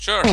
Kör!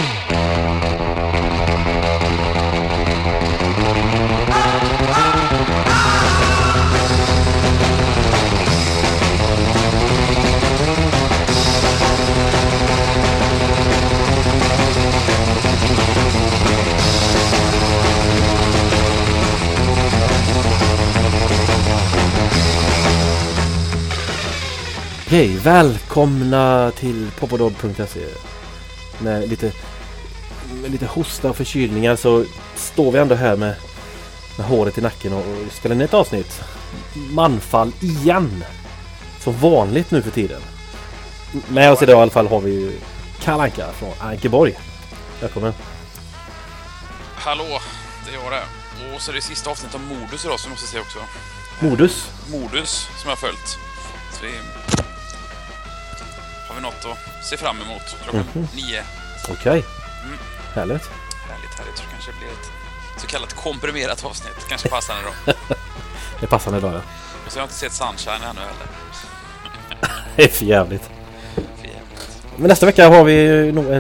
Hej, välkomna till popodod.se. Med lite hosta och förkylningar så står vi ändå här med håret i nacken och spelar in ett avsnitt. Manfall igen. Som vanligt nu för tiden. Med oss idag i alla fall har vi ju Kalle Anka från Ankeborg. Välkommen. Hallå, det är jag det. Och så är det sista avsnittet om Modus idag som jag måste se också. Modus? Modus som jag har följt. Så vi har vi något att se fram emot klockan 9. Okej. Härligt. Härligt. Så kanske det blir ett så kallat komprimerat avsnitt. Kanske passande då. Det är passande idag, ja. Och så har jag inte sett Sunshine ännu heller. Det är för jävligt. Men nästa vecka har vi nog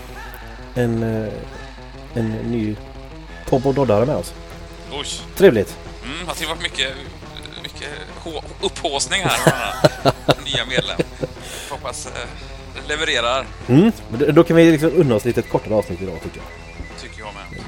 en ny popododdare med oss. Oj. Trevligt. Jag tycker det har varit mycket upphåsning här. Nya medlem. Hoppas levererar. Men då kan vi liksom unna oss lite ett kortare avsnitt idag, tycker jag. Tycker jag med.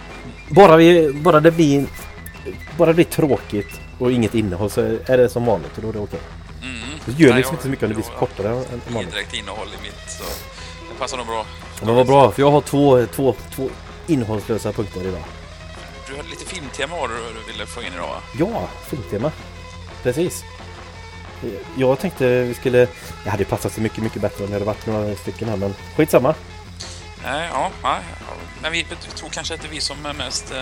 Bara det blir tråkigt och inget innehåll så är det som vanligt och då är det okej. Det gör liksom inte så mycket om det blir kortare än vanligt. Inget direkt innehåll i mitt, så det passar nog bra. Men vad bra, för jag har två innehållslösa punkter idag. Du hade lite filmtema var du ville få in idag, va? Ja, filmtema. Precis. Jag tänkte jag hade passat så mycket bättre om det hade varit några stycken här, men skitsamma. Ja. Men vi tror kanske att det är vi som är mest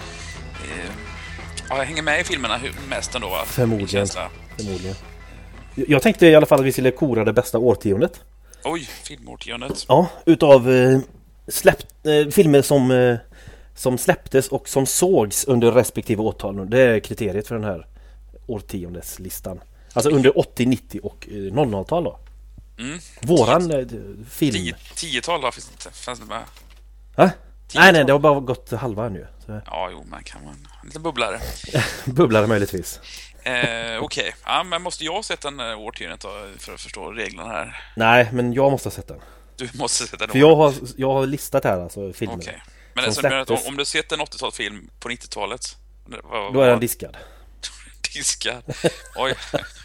hänger med i filmerna mest ändå, va? Förmodligen. Jag tänkte i alla fall att vi skulle kora det bästa årtiondet. Oj, filmårtiondet. Ja, utav filmer som släpptes och som sågs under respektive årtal. Det är kriteriet för den här årtiondeslistan. Alltså under 80, 90 och 00-tal då. Våran film... 10-tal då fanns det med. Ha? Nej, det har bara gått halva nu. Så. Ja, jo, man kan en liten bubblare. Bubblare möjligtvis. Okej. Ja, men måste jag sätta den årtiondet då, för att förstå reglerna här? Nej, men jag måste sätta den. Du måste sätta den. För jag har listat här alltså filmer. Okej. Men alltså, att om du sett en 80-talsfilm på 90-talet, då är den diskad. Diskad? Oj.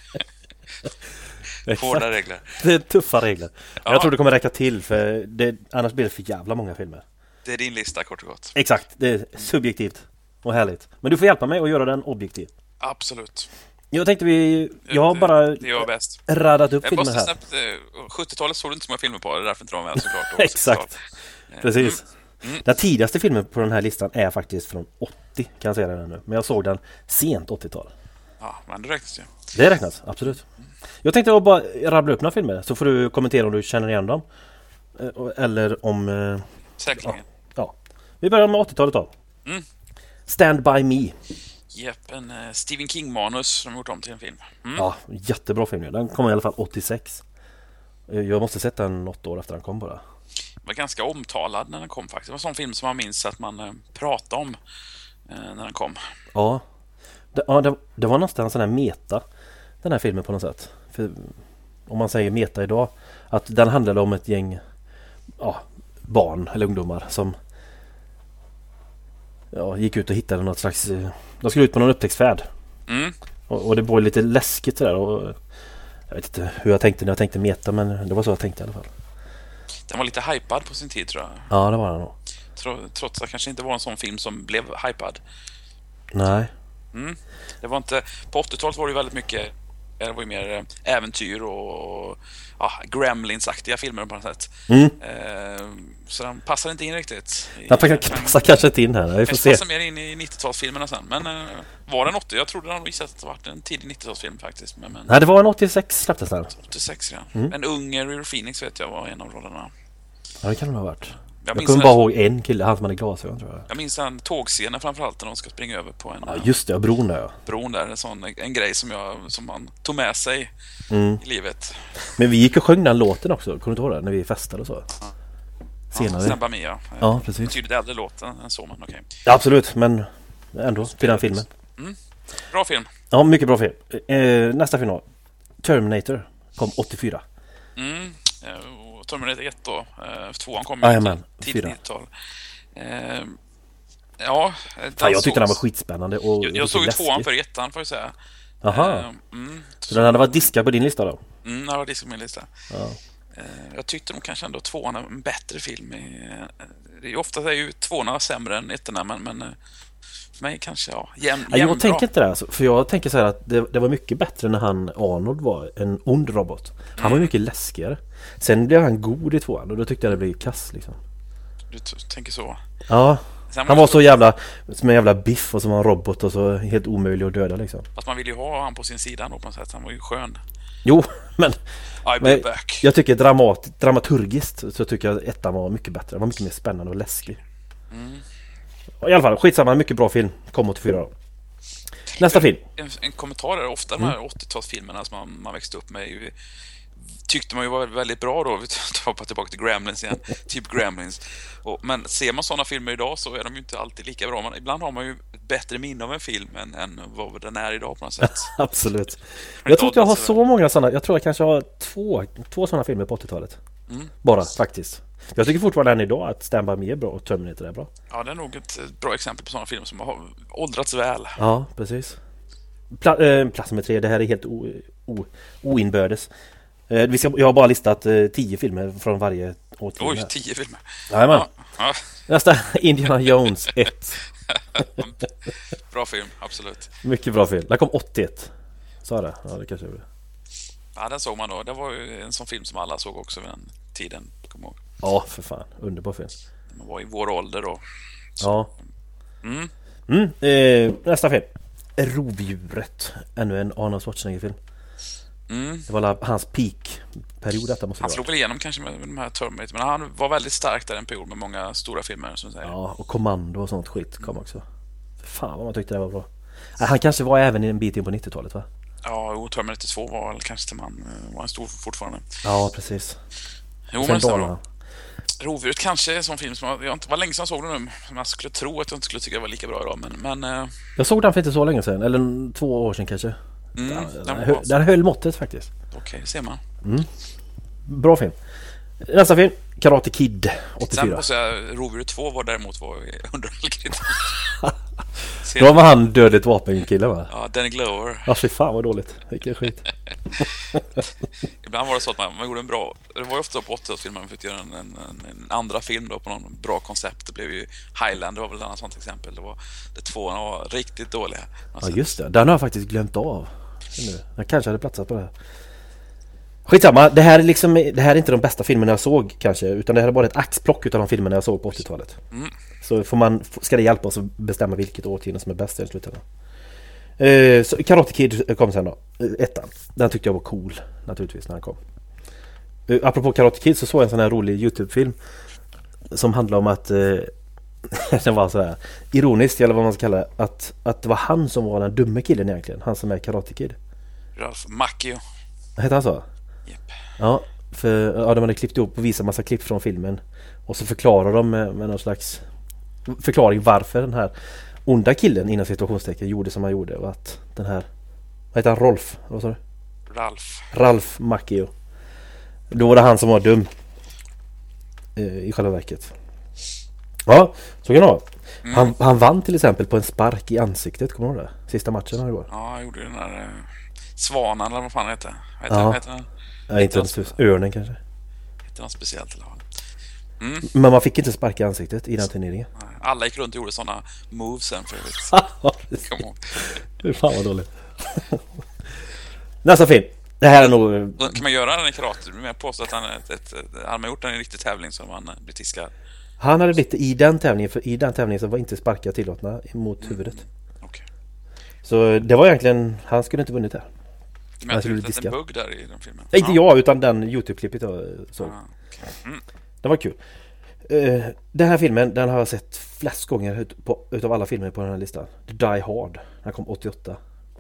Hårda regler. Det är tuffa regler. Ja. Jag tror det kommer räcka till, för annars blir det för jävla många filmer. Det är din lista, kort och gott. Exakt, det är subjektivt och härligt. Men du får hjälpa mig att göra den objektiv. Absolut. Jag tänkte jag har bara radat upp filmer här. 70-talet såg du inte så många filmer på, det är därför inte de med såklart. Exakt, precis. Den tidigaste filmen på den här listan är faktiskt från 80, kan jag säga det nu. Men jag såg den sent 80-tal. Ja, men det räknas ju. Det räknas, absolut. Jag tänkte bara rabbla upp några filmer, så får du kommentera om du känner igen dem. Eller om... Säkerligen. Ja. Vi börjar med 80-talet då. Stand By Me. Japp, en Stephen King-manus som gjort om till en film. Ja, jättebra film. Den kom i alla fall 86. Jag måste sätta den något år efter den kom bara. Den var ganska omtalad när den kom faktiskt. Det var en sån film som man minns att man pratade om när den kom. Ja. Det var nästan en sån här meta, den här filmen på något sätt. För, om man säger meta idag, att den handlade om ett gäng barn eller ungdomar som gick ut och hittade något slags... De skulle ut på någon upptäcktsfärd. Och det var lite läskigt sådär. Och jag vet inte hur jag tänkte när jag tänkte meta, men det var så jag tänkte i alla fall. Den var lite hypad på sin tid, tror jag. Ja, det var den nog. Trots att det kanske inte var en sån film som blev hypad. Nej. Det var inte... På 80-talet var det väldigt mycket... Det var ju mer äventyr och Gremlins-aktiga filmer på något sätt. Så den passar inte in riktigt. Den passar kanske inte in här. Vi får se. Passar mer in i 90-talsfilmerna sen. Men var den 80? Jag trodde den visade att det var en tidig 90-talsfilm faktiskt. Men, nej, det var en 86 släpptes den. 86, ja. En ung River Phoenix vet jag var en av rollerna. Ja, det kan det ha varit. Jag kommer bara ihåg en kille, han som hade glasögon, tror jag. Jag minns en tågscenen framförallt när de ska springa över på en... Ja, just det, bron där. Bron där, en grej som man tog med sig i livet. Men vi gick och sjöng den låten också, kommer du ihåg det? När vi festade och så. senare. Stand By Me, ja. Ja, precis. Betydligt äldre låt än så, men okej. Ja, absolut, men ändå till den filmen. Bra film. Ja, mycket bra film. Nästa film då. Terminator kom 84. Och Terminator 1 då. Tvåan kom Jajamän, tidigt 4. 90-tal. Fan, jag tyckte den var skitspännande och jag såg ju läskig. tvåan för ettan, får jag säga. Aha. Så den hade varit diskad på din lista då? Den var diskad på min lista. Ja. Jag tyckte nog kanske ändå tvåan är en bättre film. Det är ofta är ju tvåan sämre än ettorna, men för mig kanske, jag tänker inte det, alltså, för jag tänker så här att det var mycket bättre när Arnold var en ond robot. Han var mycket läskigare. Sen blev han god i tvåan och då tyckte jag det blev kass liksom. Du tänker så? Ja. Han var så jävla som en jävla biff och som var en robot och så helt omöjlig att döda liksom. Fast man vill ju ha han på sin sida då, på något sätt. Han var ju skön. Jo, men back. jag tycker dramaturgiskt så tycker jag att ettan var mycket bättre. Den var mycket mer spännande och läskig. I alla fall, skitsamma, mycket bra film. Kom 84 då. Nästa film. En kommentar är ofta de här 80-talsfilmerna som man växte upp med tyckte man ju var väldigt bra då. Vi tar tillbaka till Gremlins igen. Typ Gremlins. Men ser man sådana filmer idag så är de ju inte alltid lika bra. Men ibland har man ju ett bättre minne av en film än vad den är idag på något sätt. Absolut. Jag tror inte jag har så många sådana. Jag tror jag kanske har två sådana filmer på 80-talet. Bara, faktiskt. Jag tycker fortfarande än idag att Stand By Me är bra och Terminator är bra. Ja, det är nog ett bra exempel på sådana filmer som har åldrats väl. Ja, precis. Plats nummer 3, det här är helt oinbördes. Jag har bara listat 10 filmer från varje årtionde. Oj, 10 filmer. Jajamän. Ja. Nästa, Indiana Jones 1. Bra film, absolut. Mycket bra film. Den kom 81. Sa det? Ja, det kanske gjorde. Ja, den såg man då. Det var ju en sån film som alla såg också vid den tiden, kommer jag ihåg. Ja, för fan. Underbar film. Man var i vår ålder då. Så. Ja. Nästa film. Rovdjuret. Ännu en Arnold Schwarzenegger-film. Det var hans peak-period. Han slog väl igenom kanske med de här Terminator, men han var väldigt stark där en period med många stora filmer som säger. Ja, och Kommando och sånt skit kom också. Fan vad man tyckte det var bra. Han kanske var även i en bit in på 90-talet, va? Ja, Terminator 2 var väl kanske var en stor fortfarande. Ja, precis. Jo, men så Rovdjuret kanske är en sån film som jag inte var länge sedan jag såg den nu. Som jag skulle tro att jag inte skulle tycka det var lika bra idag, men jag såg den för inte så länge sedan, eller 2 år sedan kanske. Den höll måttet faktiskt. Okej, ser man. Bra film. Nästa film, Karate Kid 84. Sen måste jag, Rovdjuret 2 var däremot underhållande. Då var han dödligt vapenkille, va? Ja, Danny Glover. Ja, fy fan vad dåligt. Vilken skit. Ibland var det så att man gjorde en bra. Det var ju ofta på 80-talsfilmer man fick göra en andra film då på någon bra koncept. Det blev ju Highland, det var väl ett annat sånt exempel. Det 2 var riktigt dåliga. Ja, just det. Den har jag faktiskt glömt av. Jag kanske hade platsat på det här. Skitsamma, det här är inte de bästa filmerna jag såg kanske, utan det här är bara ett axplock utav de filmerna jag såg på 80-talet. Så ska det hjälpa oss att bestämma vilket årtionde som är bäst i slutändan. Så Karate Kid kom sen då, ettan. Den tyckte jag var cool, naturligtvis, när den kom. Apropå Karate Kid så såg jag en sån här rolig YouTube-film som handlar om att den var så här ironiskt, eller vad man ska kalla det, att det var han som var den dumme killen egentligen, han som är Karate Kid. Ralph Macchio. Hette han så? Yep. Ja, för de hade klippt ihop och visat massa klipp från filmen. Och så förklarar de med någon slags förklaring varför den här onda killen inom situationstecken gjorde som han gjorde. Och att den här, vad heter han, Rolf? Vad sa du? Ralph Macchio. Då var det han som var dum i själva verket. Ja, så kan det vara. Han vann till exempel på en spark i ansiktet, kommer du ihåg det? Sista matchen här igår. Ja, jag gjorde den där Svanan eller vad fan heter. Heter den? Ja, inte örnen kanske. Heter något speciellt eller vad? Men man fick inte sparka i ansiktet i den turneringen. Alla gick runt och gjorde sådana moves sen för övrigt. Kom ihåg. Det är fan vad dåligt. Nästa film. Det här är nog... Kan man göra den i karate? Du med påstå att han har gjort den i en riktig tävling som han blir tiskad. Han hade blivit i den tävlingen, för i den tävlingen så var inte sparkar tillåtna mot huvudet. Okay. Så det var egentligen, han skulle inte vunnit där. Men jag tror det är en bugg där i den filmen. Nej, inte jag, utan den YouTube-klippet jag såg. Okay. Det var kul. Den här filmen, den har jag sett flest gånger utav alla filmer på den här listan. The Die Hard. Den kom 88.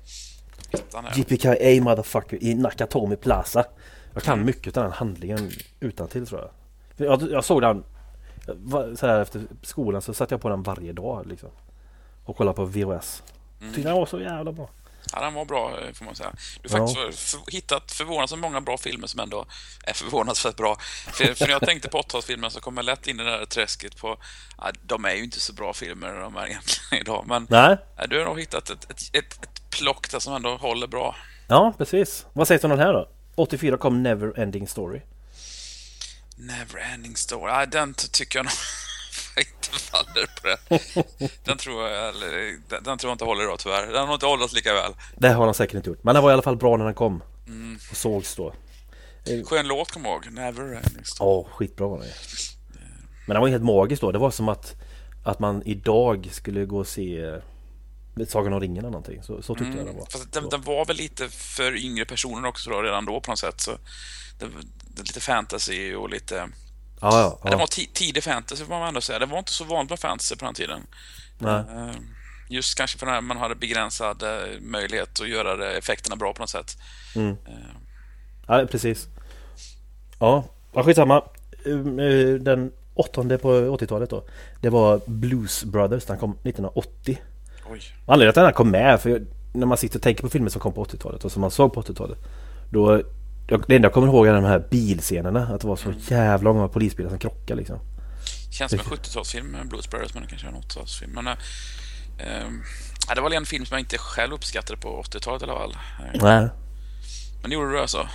JPKA motherfucker i Nakatomi Plaza. Jag kan mycket av den handlingen utantill, tror jag. Jag såg den Så här efter skolan så satt jag på den varje dag liksom. Och kollade på VHS. Tyckte den var så jävla bra. Ja, den var bra, får man säga. Du har faktiskt hittat förvånansvärt många bra filmer som ändå är förvånansvärt bra. För när jag tänkte på 80-talsfilmer så kom jag lätt in i det där träsket på... Ja, de är ju inte så bra filmer de är egentligen idag. Men du har nog hittat ett plock där som ändå håller bra. Ja, precis. Vad sägs om den här då? 84 kom Never Ending Story. Never Ending Story. Ja, den tycker jag nog inte faller på det. Den tror jag inte håller idag tyvärr. Den har nog inte hållit lika väl. Det har den säkert inte gjort. Men den var i alla fall bra när den kom. Och sågs då. Skön låt, kom ihåg. Never Ending Story. Skitbra var det. Men den var helt magisk då. Det var som att man idag skulle gå och se Sagan om ringen eller någonting. Så tyckte jag den var. Fast den var väl lite för yngre personer också då, redan då på något sätt. Så det lite fantasy och lite... Ja. Det var tidig fantasy får man ändå säga. Det var inte så vanligt med fantasy på den tiden. Nej. Just kanske för när man hade begränsad möjlighet att göra effekterna bra på något sätt. Ja, precis. Ja, skitsamma. Den 8:e på 80-talet då. Det var Blues Brothers. Den kom 1980. Oj. Anledningen till att den kom med, för när man sitter och tänker på filmer som kom på 80-talet och som man såg på 80-talet, då det enda jag kommer ihåg är de här bilscenerna, att det var så jävla många polisbilar som krockade liksom. Känns som en 70-talsfilm, Blues Brothers, men det kanske är en 80-talsfilm. Men det var en film som jag inte själv uppskattade på 80-talet i alla fall. Nej. Men det gjorde du alltså?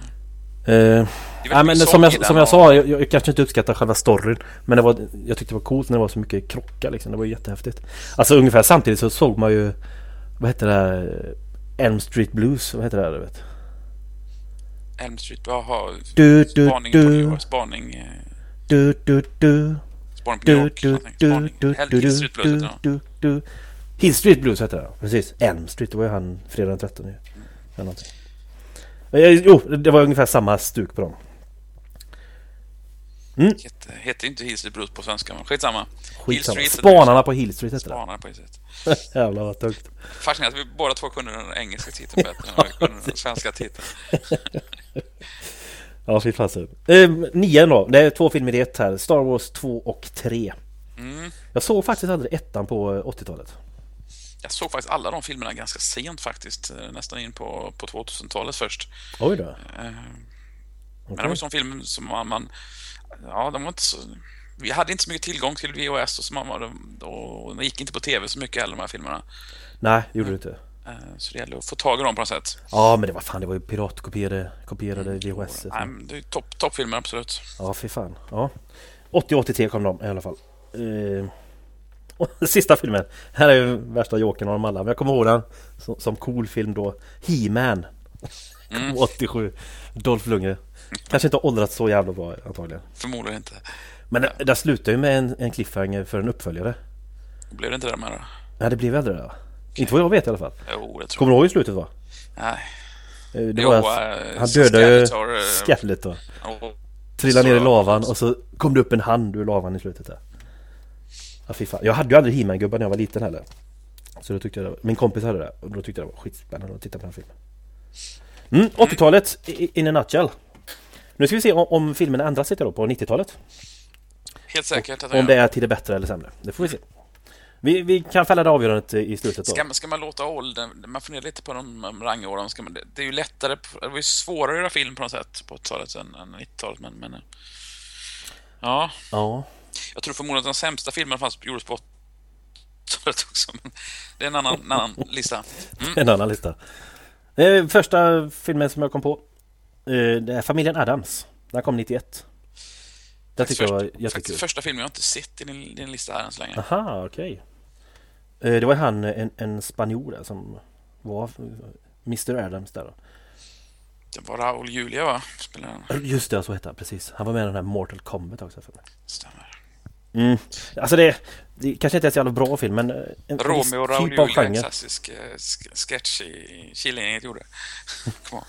Men som jag sa, jag kanske inte uppskattar själva storyn, men jag tyckte det var coolt när det var så mycket krockar liksom. Det var jättehäftigt. Alltså ungefär samtidigt så såg man ju, vad heter det här, Elm Street Blues, vad heter det här, du vet? Elm Street, jaha. Spaning på New York. Hill Street Blues heter det. Precis. Elm Street, det var ju han fredag den 13 nu. Jo, det var ungefär samma stuk på dem. Heter inte Hill Street Blues på svenska, men skitsamma. Spanarna på Hill Street heter det. Spanarna på Hill Street. Jävlar vad tungt. Fascinerande att vi båda två kunde den engelska titeln bättre än den svenska titeln. Ja, fy fasen. 9 då. Det är 2 filmer i ett här. Star Wars 2 och 3. Jag såg faktiskt aldrig ettan på 80-talet. Jag såg faktiskt alla de filmerna ganska sent faktiskt. Nästan in på 2000-talet först. Oj då. Men det var en sån film som man ja, de var inte så... Vi hade inte så mycket tillgång till VHS och det gick inte på tv så mycket heller, de här filmerna. Nej, det gjorde det inte. Så det gäller att få tag i dem på något sätt. Ja, men det var ju piratkopierade VHS. Det är toppfilmer, absolut. Ja, fy fan. Ja. 80-83 kom de i alla fall. Och sista filmen. Här är ju värsta jokern av dem alla. Men jag kommer ihåg den som cool film då. He-Man. 87. Dolph Lundgren. Kanske inte har åldrats så jävla bra antagligen. Förmodligen inte. Men det slutar ju med en cliffhanger för en uppföljare. Blev det inte det med då? Nej, det blev aldrig det. Okay. Inte vad jag vet i alla fall. Jo, jag tror. Kommer du ihåg i slutet va? Nej. Det var han dödade ju Scarlett då. Trillade ner i lavan och så kom det upp en hand ur lavan i slutet där. Ja, fy fan. Jag hade ju aldrig He-Man-gubbar när jag var liten heller. Så då tyckte jag min kompis hade det och då tyckte jag det var skitspännande att titta på den här filmen. 80-talet in a nutshell. Nu ska vi se om filmen ändras lite då på 90-talet. Helt säkert. Om det är till det bättre eller sämre. Det får vi se. Vi kan fälla det avgörandet i slutet då. Ska man låta åldern, man funderar lite på de rangåren, det är ju lättare, det är ju svårare att göra film på något sätt på 80-talet än 90-talet, men ja. Jag tror förmodligen att den sämsta filmen gjordes på 80-talet också, men det är en annan lista. En annan lista. Första filmen som jag kom på, det är Familjen Addams. Den kom 91. Det tycker jag var jättekul. Första filmen jag inte sett i din lista här än så länge. Aha, okej. Det var han, en spanjor där som var Mr. Addams där då. Det var Raúl Julia va? Just det, så hette han, precis. Han var med i den här Mortal Kombat också. Stämmer. Alltså det kanske inte är så jävla bra film, men en Romeo och Raúl Julia, en klassisk sketch i Killinggänget gjorde. Kom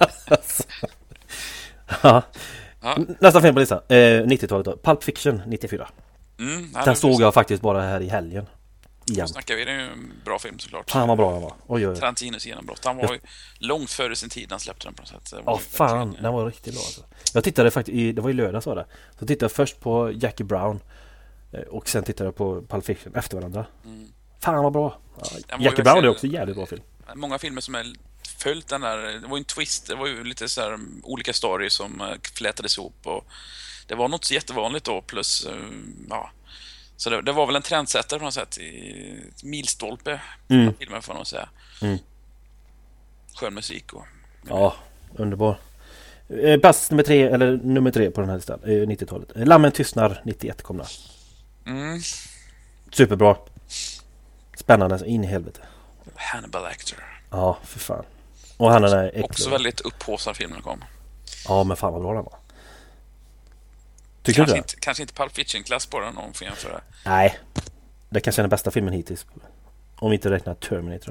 on. Ja. Nästa film på listan, 90-talet då. Pulp Fiction 94. Den såg jag faktiskt bara här i helgen. igen. Snackar vi, det är ju en bra film såklart. Fan vad bra den var. Oj. Tarantinos genombrott. Han var ju långt före sin tid när han släppte den på något sätt. Ja, fan. Den var riktigt bra alltså. Jag tittade faktiskt, det var i lördags var det. Så tittade jag först på Jackie Brown. Och sen tittade jag på Pulp Fiction efter varandra. Fan vad bra. Ja, Jackie Brown är också en jävligt bra film. Många filmer som är följt den där. Det var ju en twist. Det var ju lite så här olika stories som flätades ihop. Och det var något så jättevanligt då. Plus, ja. Så det var väl en trendsättare på något sätt. I milstolpe. Filmen får man säga. Skön musik och... Ja, underbar. Plats nummer tre på den här listan. 90-talet. Lammen tystnar 91 kom där. Superbra. Spännande in i helvete. Hannibal Lecter. Ja, för fan. Och han är äcklig. Också väldigt upphaussad filmen kom. Ja, men fan vad bra den var. Tycker du det? Kanske inte Pulp Fiction-klass på den om får jämföra. Nej. Det kanske är den bästa filmen hittills. Om vi inte räknar Terminator.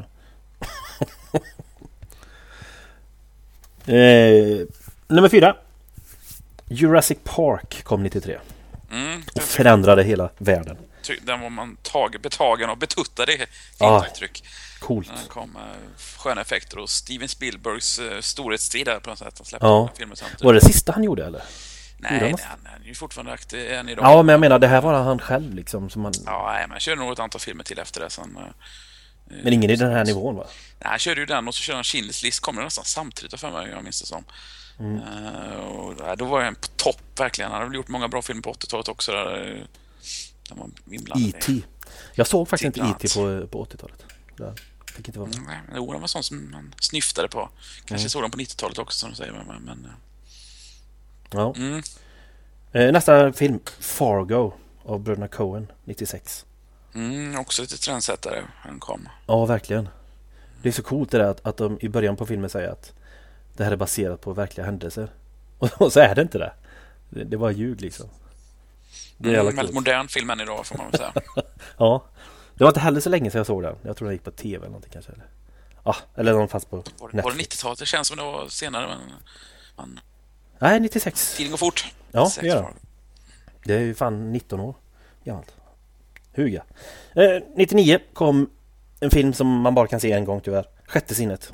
Nummer 4. Jurassic Park kom 93. Och förändrade hela världen. Den var man betagen och betuttade i filmuttryck. Coolt. Den kom sköna effekter och Steven Spielbergs storhetstid där på något sätt. Han släppte filmer samtidigt. Var det sista han gjorde eller? Nej, han är ju fortfarande aktiv än idag. Ja, men jag menar, det här var han själv liksom som man... Ja, nej, men han körde nog ett antal filmer till efter det sen. Men ingen i den här nivån, va? Nej, han körde ju den och så körde han Schindler's List. Kommer det nästan samtidigt för mig, jag minns det som. Och då var han på topp, verkligen. Han hade gjort många bra filmer på 80-talet också. Där man E.T. Jag såg faktiskt inte E.T. på 80-talet. Det fick inte vara med. Jo, det var sånt som man snyftade på. Kanske såg den på 90-talet också, som du säger. Men... Ja. Nästa film, Fargo av bröderna Coen 96. Också lite trendsättare han kom. Ja, verkligen. Det är så coolt det där att de i början på filmen säger att det här är baserat på verkliga händelser. Och så är det inte det. Det var ljug liksom. Det är väldigt modern film än idag får man väl säga. Ja. Det var inte heller så länge sedan jag såg den. Jag tror den gick på tv eller någonting kanske. Eller någon fast på Netflix. Var det 90-talet? Det känns som det var senare men... Nej, 96. Tiden går fort. Ja, det gör det. Det är ju fan 19 år gammalt. Huga. 99 kom en film som man bara kan se en gång tyvärr. Sjätte sinnet.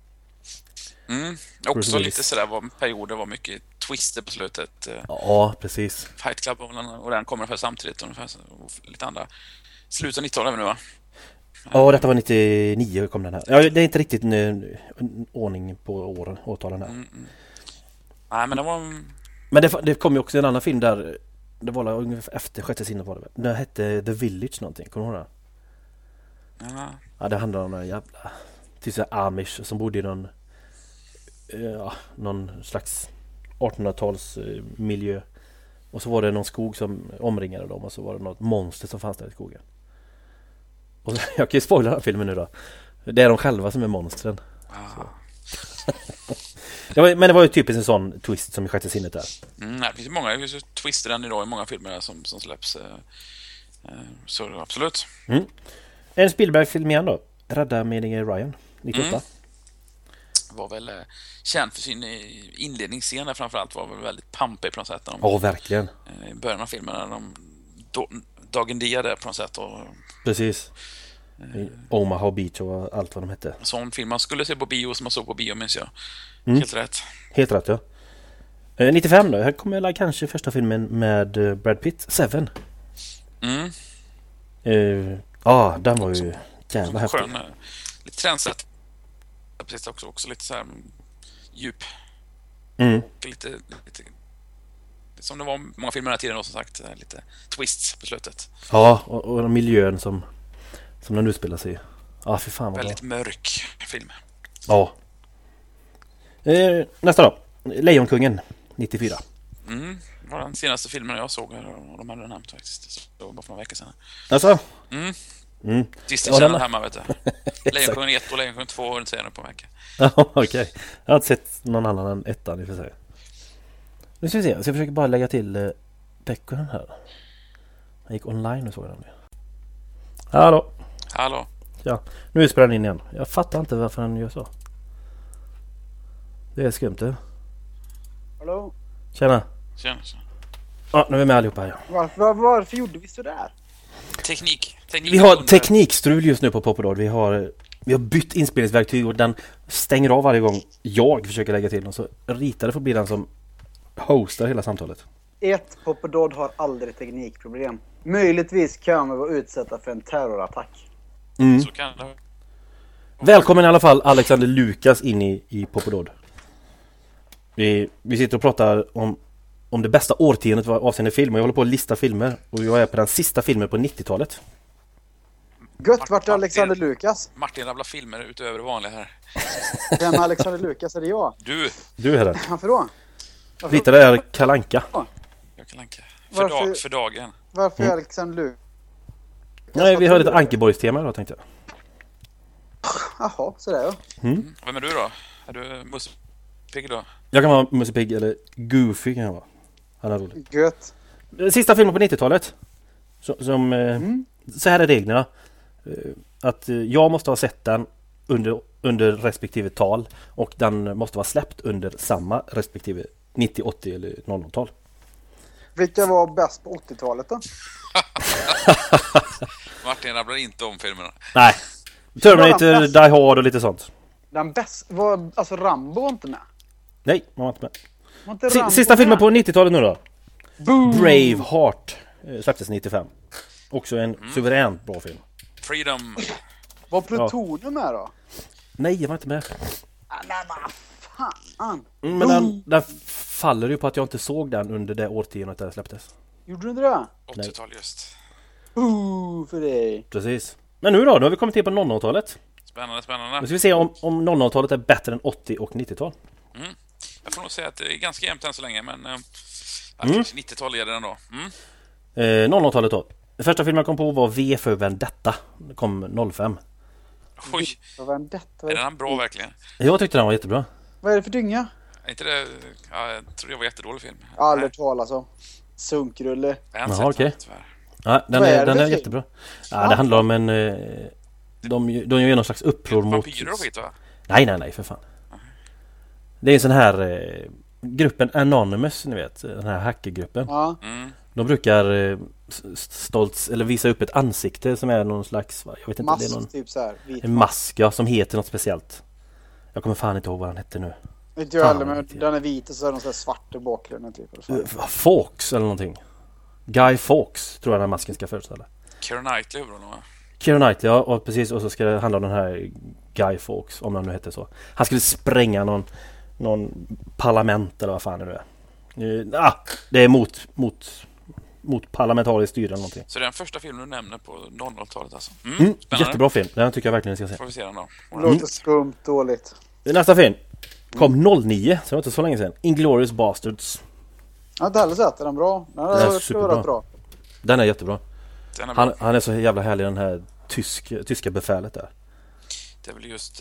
Också lite sådär perioder var mycket twister på slutet. Ja, precis. Fight Club och den kommer för samtidigt ungefär, lite andra. Slutet av 90-talet även nu, va? Ja, detta var 99 kom den här. Ja, det är inte riktigt en ordning på årtalen här. Nej, men det var... Men det kom ju också en annan film där. Det var ungefär efter sjätte sinnet var det väl. Den hette The Village någonting. Kommer du ihåg det? Ja, det handlar om en jävla Amish som bodde i någon slags 1800-tals miljö. Och så var det någon skog som omringade dem och så var det något monster som fanns där i skogen. Och så, jag kan ju spoila den här filmen nu då. Det är de själva som är monstren. Men det var ju typiskt en sån twist som i sjätte sinnet där. Det finns många twister än idag i många filmer som släpps. Så absolut. En Spielberg-film igen då. Rädda meningen Ryan 98. Var väl känd för sin inledningsscen framförallt, var väl väldigt pampig på något sätt. Verkligen. I början av filmen när Dagen D där på något sätt. Och, precis. Omaha Beach och allt vad de hette. Sån film man skulle se på bio som man såg på bio, minns jag. Helt rätt. Helt rätt, ja. 95 då. Här kommer kanske första filmen med Brad Pitt. Seven. Den var ju jävla häftig. Skön, lite trendsätt. Precis, också lite så här djup. Lite som det var många filmer den här tiden då, som sagt. Lite twists på slutet. Ja, och miljön som den utspelar sig i. Ja, för fan vad väldigt bra. Mörk film. Ja. Nästa då. Lejonkungen 94. Var den senaste filmen jag såg och de hade nämnt faktiskt. Det var bara för några veckor sedan. Alltså? Disney Channel hemma, vet du. Lejonkungen 1 och Lejonkungen 2 har inte sett på en vecka. Ja, okej. Jag har inte sett någon annan än ettan i och för sig. Nu ska vi se. Jag ska försöka bara lägga till böckerna här. Jag gick online och såg den. Hallå. Ja, nu spelar den in igen. Jag fattar inte varför den gör så. Det är skumt det. Hallå? Tjena. Tjena. Ja, nu är vi med allihopa här. Varför gjorde vi så där? Teknik Vi har teknikstrul just nu på Poppodod. Vi har bytt inspelningsverktyg och den stänger av varje gång jag försöker lägga till den. Så Rita får bli den som hostar hela samtalet. Poppodod har aldrig teknikproblem. Möjligtvis kan vi vara utsatta för en terrorattack. Så kan det. Välkommen i alla fall Alexander Lukas in i Poppodod. Vi sitter och pratar om det bästa årtiondet avseende film. Och jag håller på att lista filmer. Och jag är på den sista filmen på 90-talet. Gött, vart är Alexander Lukas? Martin rabblar filmer utöver det vanliga här. Vem är Alexander Lukas? Är det jag? Du är det. Varför då? Rita det är Kalle Anka. Jag kan Anka. För dagen. Varför är Alexander Lukas? Nej, vi har lite Ankeborgs-tema då, tänkte jag. Jaha, sådär ja. Vem är du då? Är du Musse Pigg då? Jag kan vara Musse Pigg eller Goofy kan jag vara. Han är rolig. Gött. Sista filmen på 90-talet. Så här är reglerna. Att jag måste ha sett den under respektive tal. Och den måste vara släppt under samma respektive 90, 80 eller 00-tal. Vilka var bäst på 80-talet då? Martin rabblar inte om filmerna. Nej. Terminator, Die Hard och lite sånt. Den bästa var, alltså Rambo var inte med. Nej, man var inte med. Var inte Rambo Sista filmen med? på 90-talet nu då. Boom! Braveheart släpptes 95. Också en suveränt bra film. Freedom. Var Plutonium med då? Nej, jag var inte med. Nej, men fan. Men den faller ju på att jag inte såg den under det årtiondet där släpptes. Gjorde du inte det? 80-tal just. För dig. Precis. Men nu då har vi kommit till på 00-talet. Spännande. Nu ska vi se om 00-talet är bättre än 80- och 90-tal. Jag får nog säga att det är ganska jämnt än så länge, men 90-tal är det ändå. 00-talet då. Den första filmen jag kom på var V för Vendetta. Det kom 05. Oj, Vendetta. är den bra verkligen? Jag tyckte den var jättebra. Vad är det för dynga? Är inte det... Ja, jag tror det var jättedålig film. Aldrig talas om. Sunkrulle. Jaha, okej. Ja, den är jättebra. Ja, det handlar om en... De gör någon slags uppror mot... Vampyrer och skit, va? Nej, för fan. Det är en sån här... gruppen Anonymous, ni vet. Den här hackergruppen. Ja. De brukar visa upp ett ansikte som är någon slags... Jag vet inte, Mask, det är någon, typ så här. en mask, ja, som heter något speciellt. Jag kommer fan inte ihåg vad han hette nu. Inte jag heller, men den är vit och så är den så här svart i bakgrunden typ. Fawkes eller någonting. Guy Fawkes tror jag den här masken ska föreställa. Keira Knightley över honom, va? Keira Knightley, ja, och precis. Och så ska det handla om den här Guy Fawkes, om han nu heter så. Han skulle spränga någon parlament eller vad fan det nu är. Det är mot parlamentariskt styre eller någonting. Så det är den första filmen du nämner på 00-talet alltså. Jättebra film, den tycker jag verkligen ni ska se. Får vi se den då. Låter skumt, dåligt. Nästa film kom 09, så det var inte så länge sedan. Inglourious Bastards. Jag har inte heller sett den bra. Den är superbra. Bra. Den är jättebra. Den är bra. Han är så jävla härlig, den här tyska befälet där. Det är väl just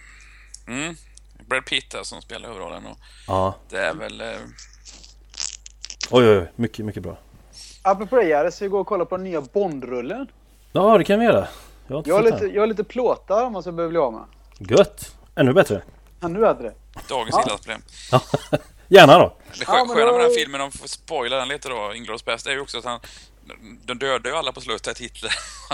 Brad Pitt där, som spelar huvudrollen, och ja. Det är väl Oj, mycket, mycket bra. Apropå det här, så vi går och kollar på den nya Bond-rullen. Ja, det kan vi göra. Jag har lite plåtar om man så behöver bli av med. Gött. Ännu bättre. Ännu bättre. dagens problem. Ja. Gärna då. Det sköna med den filmen, om får spoila den lite då, Inglourious Basterds, är ju också att de dödar ju alla på slutet, Hitler.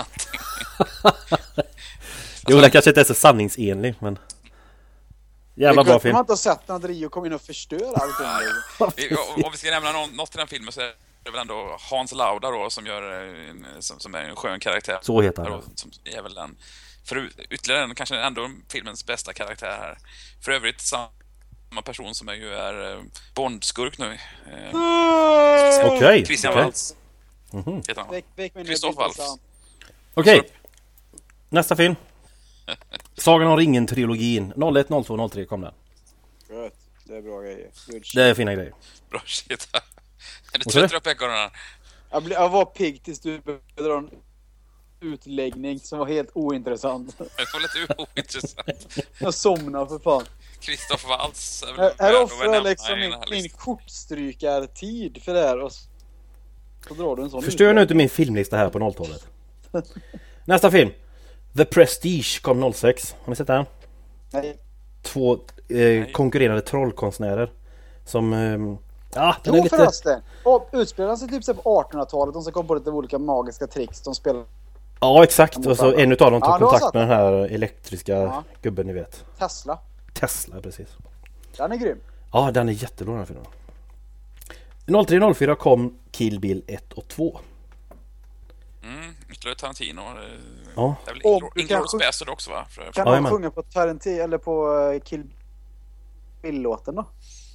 Jo, det kanske inte är så sanningsenlig, men jävla bra film. Man har inte sett när Rio kom in och förstör allting. Om vi ska nämna något i den filmen, så är det väl ändå Hans Lauda då, som gör som är en skön karaktär. Så heter han. Som är väl den, för ytterligare en, kanske ändå filmens bästa karaktär här. För övrigt samma person som är Bond-skurk nu. Okej. Christian Waltz. Christoph Waltz. Okej. Nästa film. Sagan om ringen-trilogin. 01, 02, 03 kom den. Det är bra grejer. Det är fina grejer. Bra shit. Är du trött upp ekorrarna? Jag var pigg tills du började dra en utläggning som var helt ointressant. Det var lite ointressant. Jag somnade för fan. Christoph Waltz. Här offrar jag liksom min kortstrykartid för det här. Och så drar du en sån. Förstör nu inte min filmlista här på 0-talet. Nästa film. The Prestige kom 06. Har ni sett den? Nej. Två konkurrerande trollkonstnärer som Ja, den är Jo lite... förresten. Utspelar sig typ så på 1800-talet. De ska komma på lite olika magiska tricks. De spelar Ja, exakt. Och så en utav dem tog du har kontakt satt med den den. här elektriska gubben, ni vet. Tesla. Precis. Den är grym. Ja, den är jättebra den här filmen. 03.04 kom Kill Bill 1 och 2. Ytterligare Tarantino. Ja. Det är väl Och du Inglourious kan- Basterds också, va? Kan man sjunga på Tarantino eller på Kill Bill-låten då?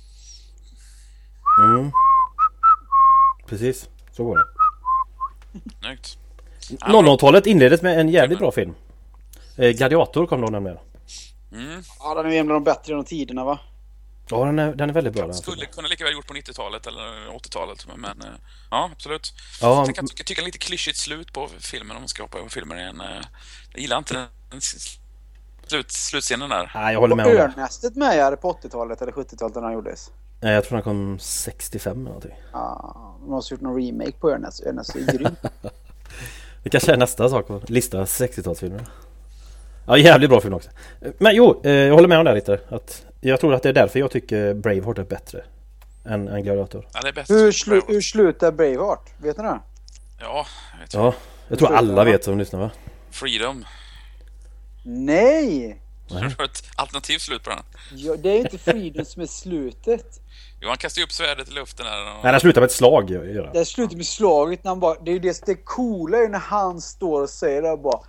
Precis, så går det. Snyggt. 00-talet inleddes med en jävligt bra film. Gladiator kom då nämligen. Ja, den är en av de bättre genom tiderna, va? Ja, den är väldigt bra. Den Skulle kunna lika väl gjort på 90-talet eller 80-talet, men ja, absolut. Ja, Jag kan tycka lite klyschigt slut på filmen om man ska hoppa över filmen igen. Jag gillar inte den slutscenen där. Nej, jag håller med om det. Örnästet med är på 80-talet eller 70-talet när den gjordes. Nej, jag tror den kom 65 eller någonting. Ja, de har gjort någon remake på Örnäs. Örnäs är grym. Det kanske är nästa sak på lista 60-talsfilmer. Ja, jävligt bra film också. Men jo, jag håller med om det lite. Att jag tror att det är därför jag tycker Braveheart är bättre än Gladiator. Ja, det är bättre. Hur slutar Braveheart? Vet ni det? Ja, jag vet. Ja, jag tror alla vet som lyssnar, va? Freedom. Nej! Det var ett alternativt slut på den. Ja, det är inte Freedom som är slutet. Jo, han kastar ju upp svärdet i luften här. Och... Nej, den slutar med ett slag. Gör Det slutar med slaget när han bara... Det är ju det coola är när han står och säger det bara...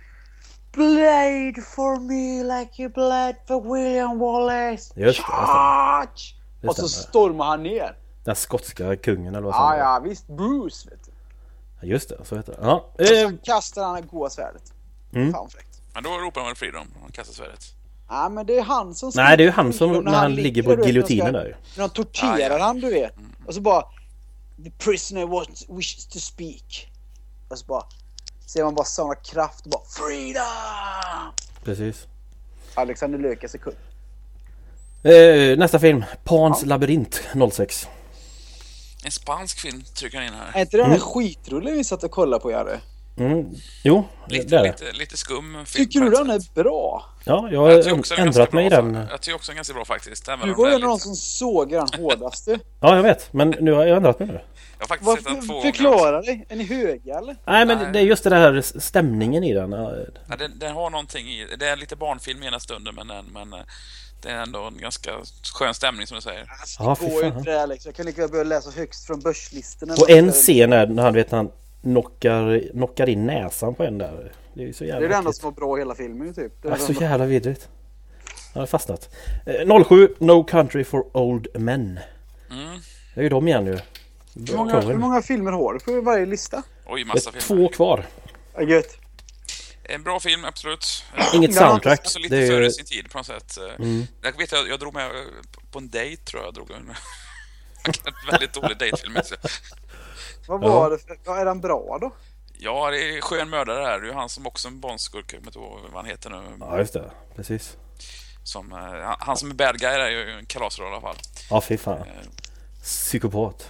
Blade for me like you bled for William Wallace. Just det, Charge! det Och så stämmer. stormar han ner. Den skotska kungen eller vad som Ja, visst. Bruce, vet du. Ja, just det, så heter det. Ja, Och så kastar han det goa svärdet. Fan fräckt. Men då ropar han väl Freedom. Han kastar svärdet. Ja, men det är han som... nej, det är ju han som när han ligger på du vet, giljotinen när där. de torterar han, du vet. Och så bara... The prisoner wishes to speak. Och så bara... Ser man bara såna kraft och bara... Freedom! Precis. Alexander Lukas är kul. Nästa film, Pans labyrint 06. En spansk film trycker han in här. Är inte den här skitrullen vi satt och kollade på, Jare? Jo, det är det. Lite skum film. Tycker du den är bra? Ja, jag tycker har också den är ändrat ganska mig i bra, den. Jag tycker också den är ganska bra faktiskt. Även Du om var det ju är en av de lite- som såg den hårdaste. Ja, jag vet. Men nu har jag ändrat mig nu. Jag har faktiskt sett den 2 gånger. Förklara dig. Är ni höga, eller? Nej, men det är just det här stämningen i den. Ja, den har någonting i... Det är lite barnfilm ena stunden, men det är ändå en ganska skön stämning som du säger. Alltså, Ja, det fy går ju fan. inte det, Alex. Jag kan lika väl börja läsa högst från börslistorna. Och en scen är när han vet han knockar in näsan på en där. Det är ju så jävla Det är det enda äckligt. som var bra i hela filmen, typ. Det är Ja, så det enda- jävla vidrigt. Jag har fastnat. 07, No Country for Old Men. Det är ju de igen ju. Hur många filmer har du på varje lista? Oj, Det massa är filmer. 2 kvar. Ja, gött. En bra film, absolut. Inget soundtrack. Alltså lite Det är före ju... sin tid på något sätt. Jag vet, jag drog med på en dejt, tror jag. En väldigt dålig dejtfilm. Vad var det för... Ja, är den bra då? Ja, det är skön mördare här. Det är ju han som också är en barnskurk. Jag vet inte vad han heter nu. Ja, just det. Precis. Han som är bad guy är ju en kalasroll i alla fall. Ja, fy fan. Psykopat.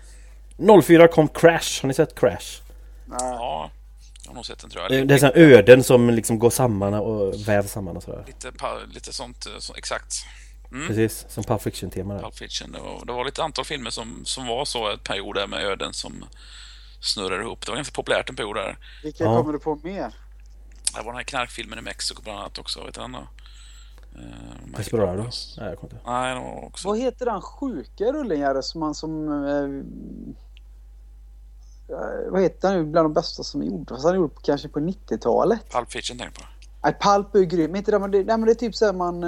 04 kom Crash. Har ni sett Crash? Ja, jag har nog sett den, tror jag. Det är sådana öden som liksom går samman och vävs samman och sådär. Lite sånt, exakt. Precis, som Pulp Fiction-tema där. Pulp Fiction. Det var lite antal filmer som var så ett period där med öden som snurrar ihop. Det var ganska populärt en period där. Vilka kommer du på mer? Det var den här knarkfilmen i Mexiko bland annat också. Vet du den då? Desperado? Nej, jag kommer inte. Nej, det var också... Vad heter den sjuka rullingare som man som... vad heter han nu? Bland de bästa som är gjort? Fast han gjorde kanske på 90-talet. Pulp Fiction, tänk på. Nej, Pulp är ju grym. Inte det, men det är typ så här man...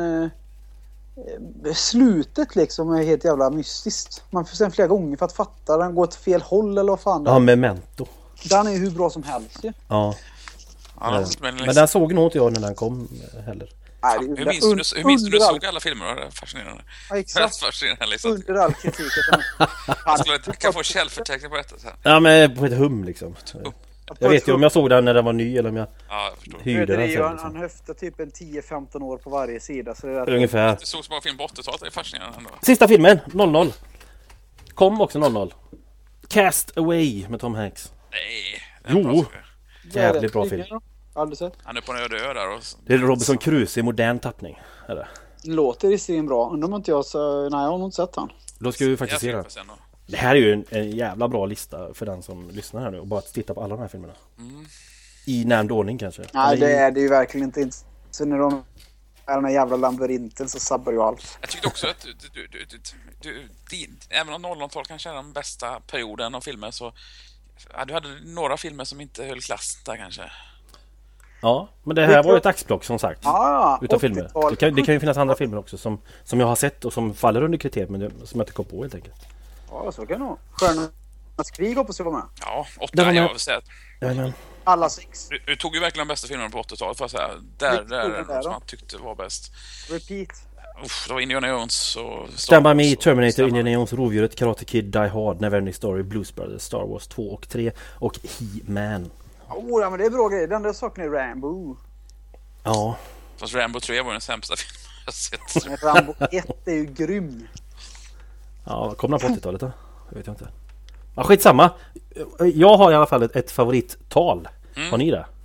slutet liksom är helt jävla mystiskt. Man får se flera gånger för att fatta. Den går åt fel håll eller vad fan det är. Ja, Memento. Den är ju hur bra som helst ju. Ja. Ja, Men den såg nog inte jag när den kom heller. Nej, det är ju hur minns du under all- såg alla filmer? Det är fascinerande. Ja, exakt. Fascinerande liksom. Under all kritik. Jag kan få källförteckning på detta sen. Ja, men på ett hum liksom. Jag vet ju om jag såg den när den var ny eller om jag Ja, jag förstår. hyrde den sen. Han Liksom. höftar typ en 10-15 år på varje sida. Så det är Ungefär. Det såg så bra film på 80-talet, det är fascinerande ändå. Sista filmen, 00. Kom också 00. Cast Away med Tom Hanks. Nej, det är en bra Jo. serie. Jävligt bra film. Aldrig sett. Han är på en öde ö där och... Det är Robinson Crusoe i modern tappning. Är det? Låter visserligen bra. Undrar om inte jag så... Nej, jag har nog inte sett han. Då ska vi faktiskt se det. Det här är ju en jävla bra lista för den som lyssnar här nu. Och bara titta på alla de här filmerna. I nämnd ordning kanske. Nej, det är det ju verkligen inte. Så när de är den här jävla labyrinten så sabbar ju allt. Jag tyckte också att även om 00-tal kanske är den bästa perioden av filmer, så du hade några filmer som inte höll klass där kanske. Ja, men det här var ju ett axplock som sagt. Ja, utav filmer. Det kan ju finnas andra filmer också som jag har sett och som faller under kriteriet, men som jag inte kom på helt enkelt. Ja, så kan det nog. Stjärnornas krig hoppas jag var med. Ja, 8 jag vill säga. Jajamän. Alla 6. Du tog ju verkligen de bästa filmerna på 80-talet, för att säga. Där är det som man tyckte var bäst. Repeat. Det var Indiana Jones och Stand By Me, Terminator, Indiana Jones, Rovdjuret, Karate Kid, Die Hard, Neverending Story, Blues Brothers, Star Wars 2 och 3 och He-Man. Ja, men det är bra grejer. Den där saken är Rambo. Ja. Fast Rambo 3 var den sämsta filmen jag sett. Men Rambo 1 är ju grym. Ja, kom den på 80-talet då? Jag vet inte. Ja, skitsamma. Jag har i alla fall ett favorittal. Har ni det?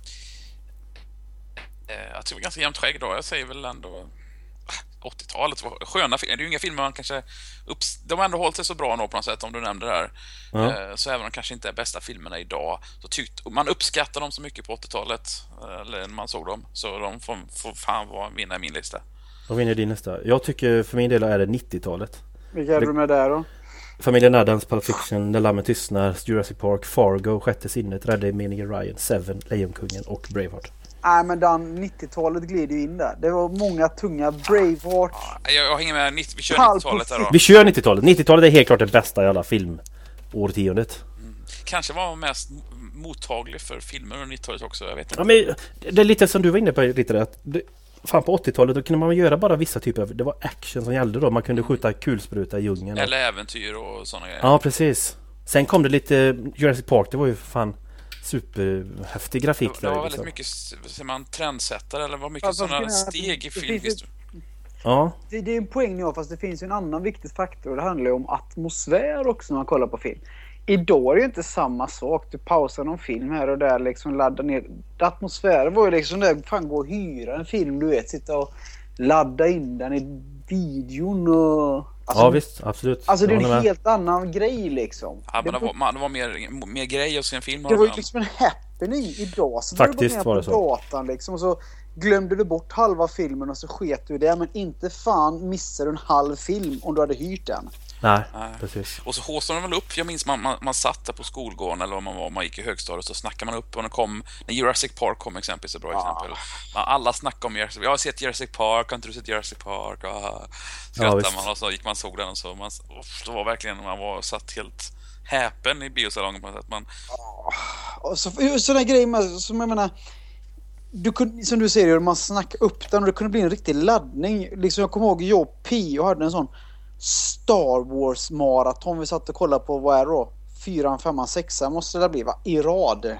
Jag tror ganska jämnt skägg då. Jag säger väl ändå 80-talet var sköna filmer. Det är ju inga filmer man kanske de har ändå hållit sig så bra nå på något sätt, om du nämnde det här. Så även om de kanske inte är bästa filmerna idag, så tyckte man uppskattar dem så mycket på 80-talet, eller när man såg dem, så de får fan vinna i min lista. Vad vinner din lista? Jag tycker för min del är det 90-talet. Vilka är du med där då? Familjen Addams, Pulp Fiction, När lammen tystnar, Jurassic Park, Fargo, Sjätte sinnet, Rädda Meningen Ryan, Seven, Lejonkungen och Braveheart. Nej, men den 90-talet glider ju in där. Det var många tunga. Braveheart. Jag hänger med. Vi kör 90-talet där då. Vi kör 90-talet. 90-talet är helt klart det bästa i alla filmårtiondet. Kanske var mest mottaglig för filmer under 90-talet också, jag vet inte. Ja, men det är lite som du var inne på lite, att fan på 80-talet då kunde man göra bara vissa typer av, det var action som gällde då. Man kunde skjuta kulspruta i djungeln. Eller äventyr och sådana grejer. Ja, precis. Sen kom det lite Jurassic Park, det var ju fan superhäftig grafik det var där, väldigt liksom. mycket, ser man, trendsättare, eller var mycket sådana steg i filmhistoria. Ja. Det är en poäng nu, fast det finns ju en annan viktig faktor. Det handlar ju om atmosfär också när man kollar på film. Idag är det ju inte samma sak. Du pausar någon film här och där, liksom laddar ner. Atmosfären var ju liksom där, fan gå och hyra en film, du vet, sitta och ladda in den i videon och... Alltså, ja visst, absolut. Alltså det är en helt annan grej liksom. Ja, men det var mer grej att se en film. Det var ju liksom en happening idag. Så faktiskt du var det så. Datan, liksom, och så glömde du bort halva filmen och så sket du det. Men inte fan missar du en halv film om du hade hyrt den. Nej, precis. Och så håsade de väl upp. Jag minns man satt där på skolgården, eller om man gick i högstadiet, så snackade man upp. Och när Jurassic Park kom exempelvis, ett bra exempel. Alla snackade om Jurassic Park. Jag har sett Jurassic Park, har inte du sett Jurassic Park? Skrattade man, och så gick man såg den, och så det var verkligen, man var satt helt häpen i biosalongen på något sätt. Och sådana grejer med, som jag menar, som du säger, man snackade upp den och det kunde bli en riktig laddning. Liksom, jag kommer ihåg, jag och Pio hade en sån Star Wars maraton. Vi satt och kollade på, vad är det då? 4, 5, 6 måste det bli, va? I rad.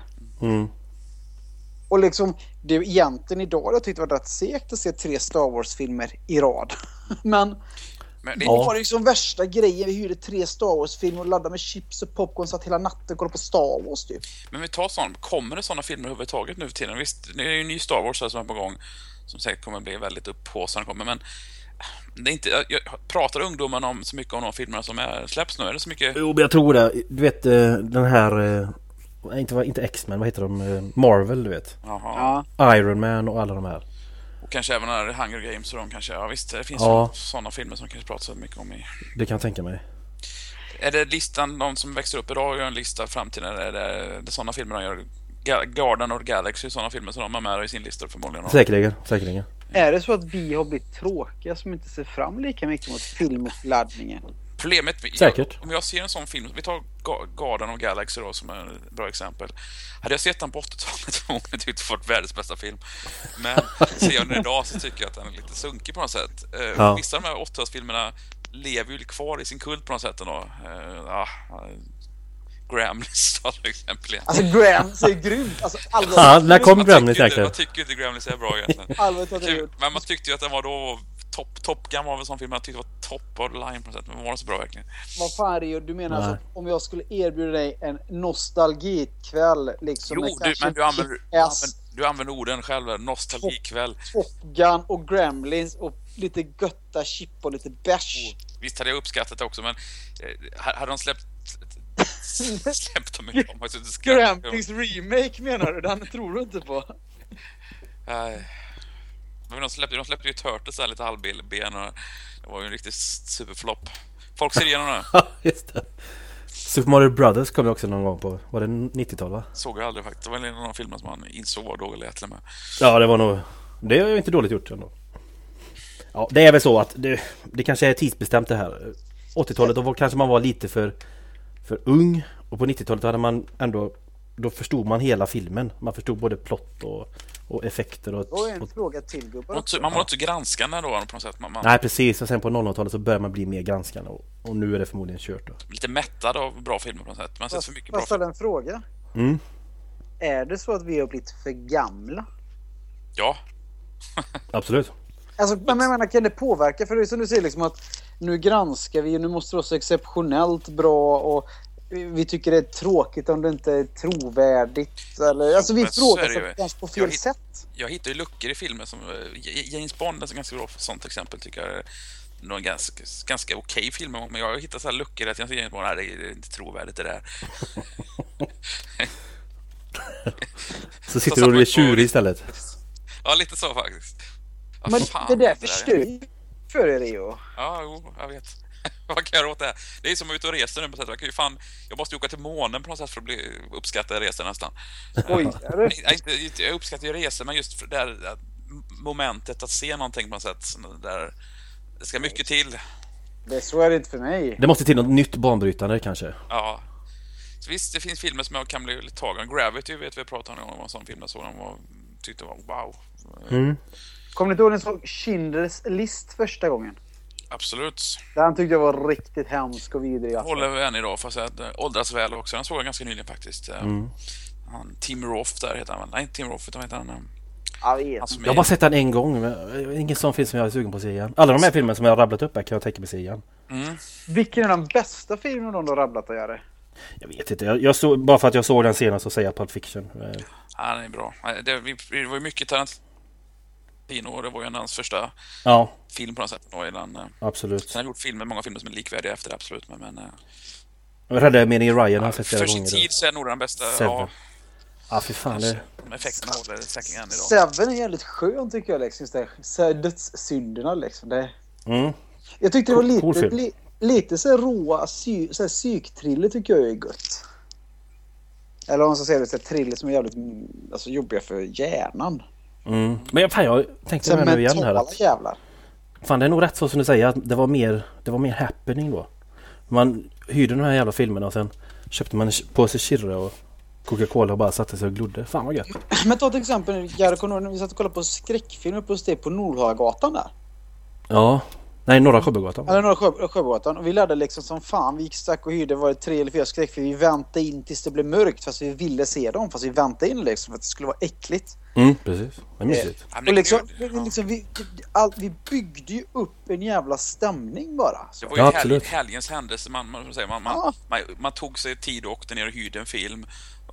Och liksom, det är egentligen idag jag tyckte det var rätt segt att se 3 Star Wars-filmer i rad. Men det var liksom värsta grejen. Vi hyrde 3 Star Wars-filmer och laddade med chips och popcorn, satt hela natten och kollade på Star Wars typ. Men vi tar sån, kommer det sådana filmer överhuvudtaget nu för tiden? Visst, det är ju en ny Star Wars som är på gång, som säkert kommer bli väldigt upphåsande, men det är inte, jag pratar ungdomarna om så mycket om de filmerna som släpps nu, är det så mycket? Jo, men jag tror det. Du vet, den här inte X-Men, vad heter de? Marvel, du vet. Jaha. Iron Man och alla de här. Och kanske även när Hunger Games och de kanske, ja visst, det finns sådana filmer som kanske pratar så mycket om i. Det kan jag tänka mig. Är det listan, de som växer upp idag gör en lista framtiden, eller är det sådana filmer de gör? Garden of Galaxy, sådana filmer som de har med i sin lista förmodligen. Säkerligen. Är det så att vi har blivit tråkiga som inte ser fram lika mycket mot filmuppladdningen? Problemet, om jag ser en sån film, vi tar Garden of Galaxy då, som är ett bra exempel. Hade jag sett den på 80-talet så hade jag tyckt fått världens bästa film. Men ser jag den idag så tycker jag att den är lite sunkig på något sätt. Vissa av de här 80-talsfilmerna lever ju kvar i sin kult på något sätt ändå. Gremlins till exempel. Alltså Gremlins är grymt. Alltså, när kom Gremlins egentligen? Jag tycker inte Gremlins är bra egentligen. Men man tyckte ju att den var då Top Gun var väl sån film man tyckte var top of the line på något sätt. Men var den så bra verkligen? Vad fan är det? Du menar alltså, om jag skulle erbjuda dig en nostalgikväll liksom? Jo, men du använder orden själv. Nostalgikväll. Top Gun och Gremlins och lite götta chip och lite bärs. Visst hade jag uppskattat det också, men hade de släppt dem mycket om Gramplings remake menar du? Den tror du inte på? Men de släppte ju Turtles där lite halvben och det var ju en riktig superflopp. Folk ser igenom det. Ja, just det. Super Mario Brothers kom ju också någon gång på, var det 90-tal va? Såg jag aldrig faktiskt. Det var en av de filmer som man insåg var dåliga till och med. Ja, det var nog, det är ju inte dåligt gjort ändå. Ja, det är väl så att det kanske är tidsbestämt det här. 80-talet då kanske man var lite för ung, och på 90-talet hade man ändå, då förstod man hela filmen. Man förstod både plott och effekter och... Och en fråga till gubbar. Man var inte granskande då på något sätt. Nej, precis. Och sen på 00-talet så börjar man bli mer granskande, och nu är det förmodligen kört då. Lite mättad av bra filmer på något sätt. Man ser för mycket bra filmer. Jag ställer en fråga. Är det så att vi har blivit för gamla? Ja. Absolut. Alltså, men jag menar, kan det påverka? För det är som du säger liksom att nu granskar vi och nu måste det vara så exceptionellt bra, och vi tycker det är tråkigt om det inte är trovärdigt. Eller, alltså vi frågar på fel sätt. Jag hittar ju luckor i filmer som James Bond är ett ganska bra sånt exempel, tycker jag. Någon ganska okej film, men jag hittar så här luckor att jag ser James Bond här, det är inte trovärdigt det där. Så sitter du och är tjurig istället. Ja, lite så faktiskt. Men det där förstör för er, Rio. Ja, jag vet. Vad kan jag göra åt det här? Det är som att ut och resa nu på sätt. Jag måste åka till månen på något sätt för att bli uppskattad resa nästan. Oj, jag uppskattar ju resor, men just det där momentet att se någonting på något sätt där det ska mycket till. Det är så är det inte för mig. Det måste till något nytt banbrytande kanske. Ja. Så visst, det finns filmer som jag kan bli lite tagen. Gravity vet vi pratade om, en sån film jag såg, tyckte var wow. Kommer ni inte ihåg när ni såg Schindler's List första gången? Absolut. Den tyckte jag var riktigt hemsk och vidrig. Jag håller än idag, fast jag åldras väl också. Den såg jag ganska nyligen faktiskt. Tim Roth där heter han. Nej, Tim Roth heter han. Jag har bara sett den en gång, men ingen sån film som jag är sugen på att se igen. Alla de här filmerna som jag har rabblat upp här kan jag tänka mig se igen. Vilken är den bästa filmen de har rabblat att göra? Jag vet inte. Jag såg, bara för att jag såg den senast, så säger jag Pulp Fiction. Ja, den är bra. Det var ju mycket Tarantino. Det var ju hans första film på något sätt. Absolut. Sen har jag gjort många filmer som är likvärdiga efter det, absolut. Men jag räddade med i Ryan har sett flera gånger. För sin tid så är nog den bästa. Seven. Ja, för fan det. Effekterna håller säkert än idag. Seven är jävligt skön tycker jag liksom. Så dödssynderna liksom. Det. Jag tyckte det var lite så råa så psyktriller tycker jag är gött. Eller om man ska säga det, så thriller som är jävligt jobbiga för hjärnan. Men jag tänkte det nu igen här att jävlar. Fan, det är nog rätt så som du säger att det var mer happening då. Man hyrde de här jävla filmerna och sen köpte man på sig chirre och Coca-Cola och bara satte sig och glodde. Fan vad gött. Men ta till exempel vi satt och kollade på skräckfilmer på på Nordhagatan där. Ja. Nej, Norra Sjöbogatan. Eller Norra Sjöbogatan. Och vi lärde liksom som fan. Vi gick stack och hyrde, var det 3 eller 4 skräckfilmer. Vi väntade in tills det blev mörkt fast vi ville se dem. Fast vi väntade in liksom för att det skulle vara äckligt. Precis. Det är mysigt. Och liksom vi byggde ju upp en jävla stämning bara. Så. Det var ju helgens händelse. Man tog sig tid och åkte ner och hyrde en film.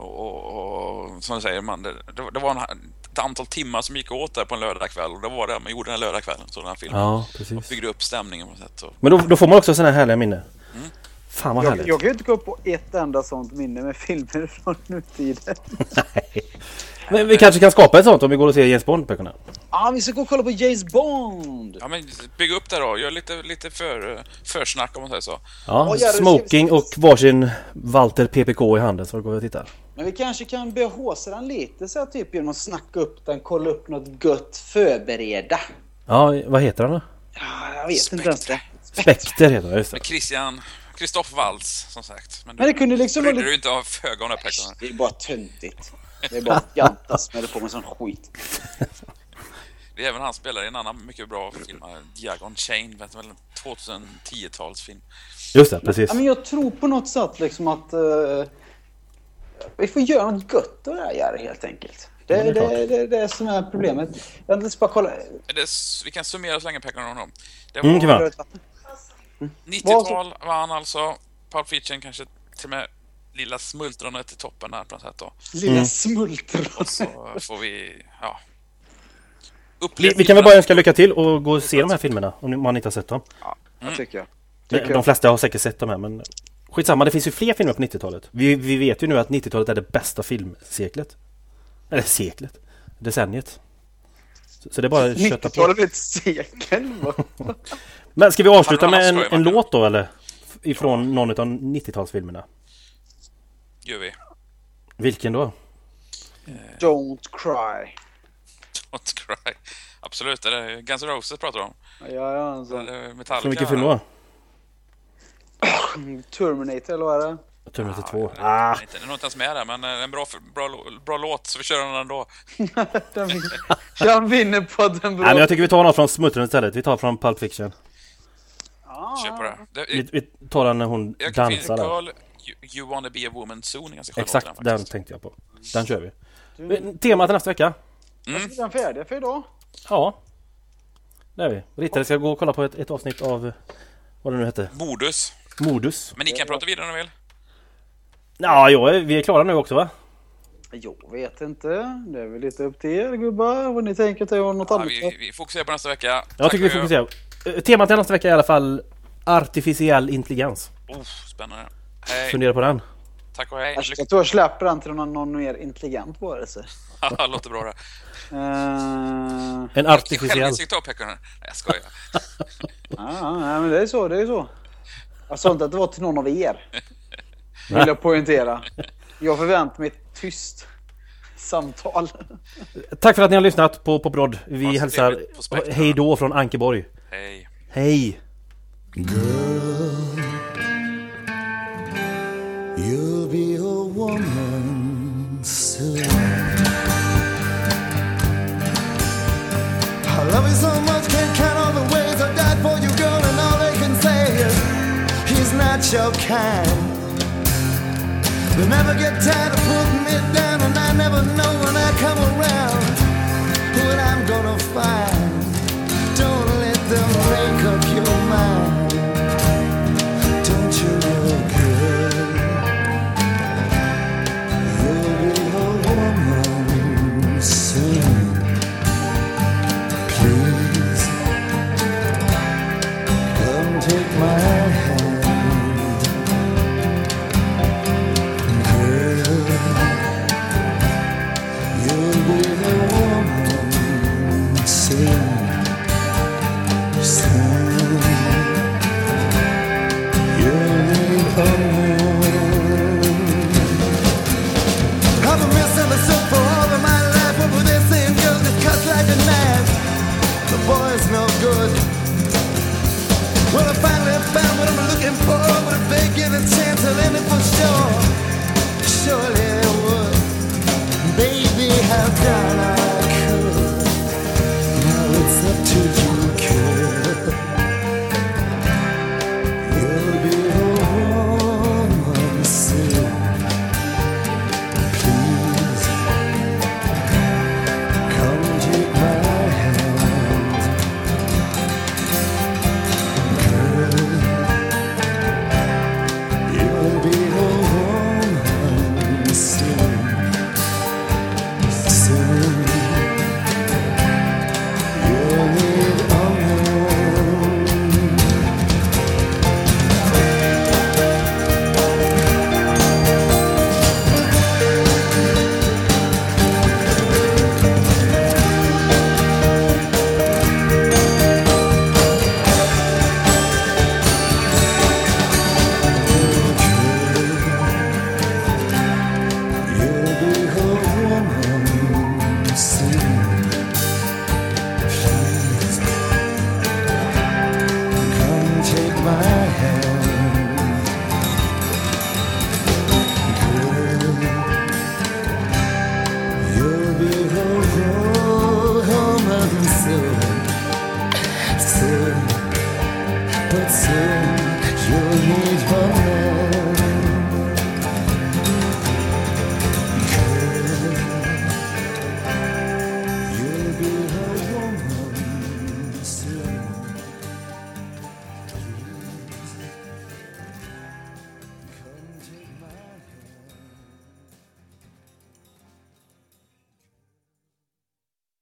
Och som du säger, det var ett antal timmar som gick åt där på en lördagkväll. Och det var det man gjorde den lördagskvällen. Så den här filmen. Ja, precis. Och byggde upp stämningen på något sätt. Men då får man också sådana här härliga minnen. Fan vad härligt. Jag kan ju inte gå på ett enda sånt minne med filmer från nutiden. Nej. Men vi kanske kan skapa ett sånt om vi går och ser James Bond på kanalen. Ja, vi ska gå och kolla på James Bond. Ja, men bygga upp det då. Gör lite försnack om man säger så. Ja, smoking och varsin Walter PPK i handen, så går vi och tittar. Men vi kanske kan börja håsa den lite så här, typ genom att snacka upp den, kolla upp något gött, förbereda. Ja, vad heter han då? Ja, jag vet inte ens det. Spekter heter det, just det. Christoph Waltz, som sagt. Men det kunde liksom vara du inte av föga om pengarna. Det är bara töntigt. Det är bara jantas som håller på med sån skit. Det är även han spelar i en annan mycket bra film, Diagon Chain, vet du väl, en 2010-talsfilm. Just det, precis. Ja, men jag tror på något sätt liksom att vi får göra något gött av det här helt enkelt. Det är det som är problemet. Jag vill bara kolla. Vi kan summera så länge pengarna honom. Det var 90-tal var han alltså. Pulp Fiction kanske till och med lilla smultronet till toppen här på något sätt då. Lilla smultron. Och så får vi Vi kan väl bara önska lycka till och gå och se de här filmerna om man inte har sett dem. Ja, jag tycker De flesta har säkert sett dem här, men skitsamma, det finns ju fler filmer på 90-talet. Vi vet ju nu att 90-talet är det bästa filmseklet. Eller seklet. Decenniet. Så det är bara att köta på. 90-talet är ett sekel. Men ska vi avsluta med en låt då, eller? Ifrån någon av 90-talsfilmerna. Gör vi. Vilken då? Don't cry. Don't cry. Absolut, är det Guns N' Roses pratar om? Ja, alltså. Metallica. Så mycket film då? Terminator, eller vad är det? Terminator 2. Det är nog inte ens med där, men en bra låt, så vi kör den ändå. Han vinner på den bra. Nej, men jag tycker vi tar något från Smuttern istället. Vi tar från Pulp Fiction. Kör på det. Vi tar den när hon dansar där. Girl, you wanna be a woman soon. Exakt, den tänkte jag på. Den kör vi. Tema till nästa vecka. Är den färdig för idag? Ja. Det är vi. Rittare ska gå och kolla på ett avsnitt av vad det nu heter. Modus. Men ni kan prata vidare om ni vill. Ja, vi är klara nu också, va? Jag vet inte. Det är väl lite upp till er, gubbar. Vad ni tänker till något annat. Vi fokuserar på nästa vecka. Jag tycker vi fokuserar. Temat till nästa vecka är i alla fall artificiell intelligens. Spännande. Hej. Fundera på den. Tack och hej. Jag tror jag släpper den till någon mer intelligent varelse. Ja, låter bra det. En artificiell. Jag själv upp nej, jag skojar. Nej, men det är så. Jag sa inte att det var till någon av er. Vill jag poängtera. Jag förväntar mig ett tyst samtal. Tack för att ni har lyssnat på Poprod. Vi hälsar hej då från Ankeborg. Hej. Girl, you'll be a woman soon. I love you so much, can't count all the ways I died for you, girl, and all they can say is he's not your kind. They never get tired of putting me down, and I never know when I come around what I'm gonna find. Don't let them make up your mind. Don't you look good? You'll be a woman soon. Please come take my hand, girl. You'll be a woman soon. I've been misunderstood for all of my life. What were they saying? Girls just cut like a knife. The boy's no good. Well, I finally found what I'm looking for, but if they give a chance, I'll end it for sure. Surely it would. Baby, I've done all I could. Now it's up to you, kid. You'll be a woman soon. Please come take my hand, girl. You'll be a woman soon. Soon you'll need a man. You'll be a woman soon. Please come take my hand, girl. You'll be a woman soon. Soon, but soon you'll need a man.